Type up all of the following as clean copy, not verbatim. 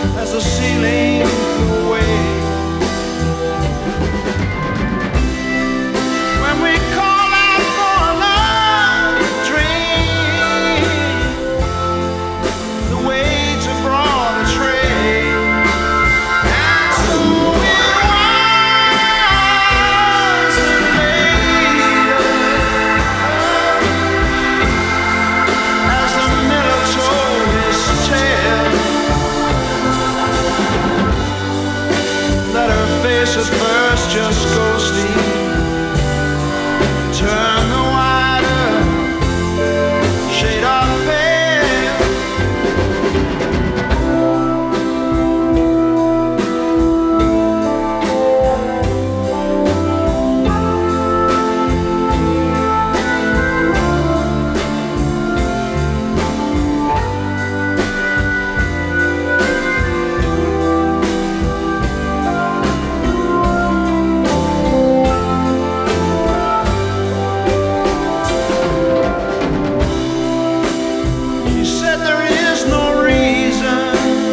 as the ceiling flew away. When we call out for another drink, the waiter brought a tray, and so it was that later, as the miller told his tale, that her face at first just ghostly turned the wider shade of pale. She said there is no reason,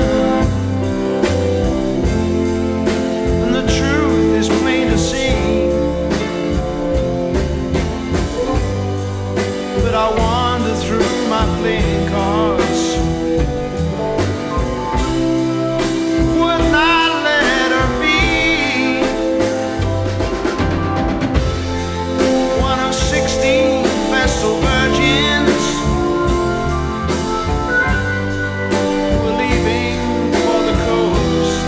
and the truth is plain to see, but I wander through my playing cards, would not let her be one of 16 vestal virgins who were leaving for the coast.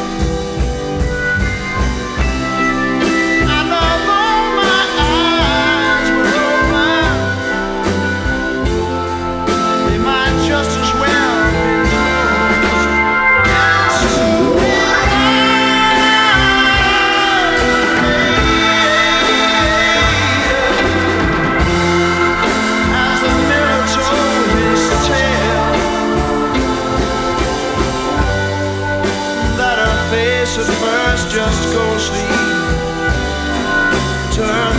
And although my eyes were open, they might just as well be closed. And so as the mirror told his tale, that her face at first just ghostly turned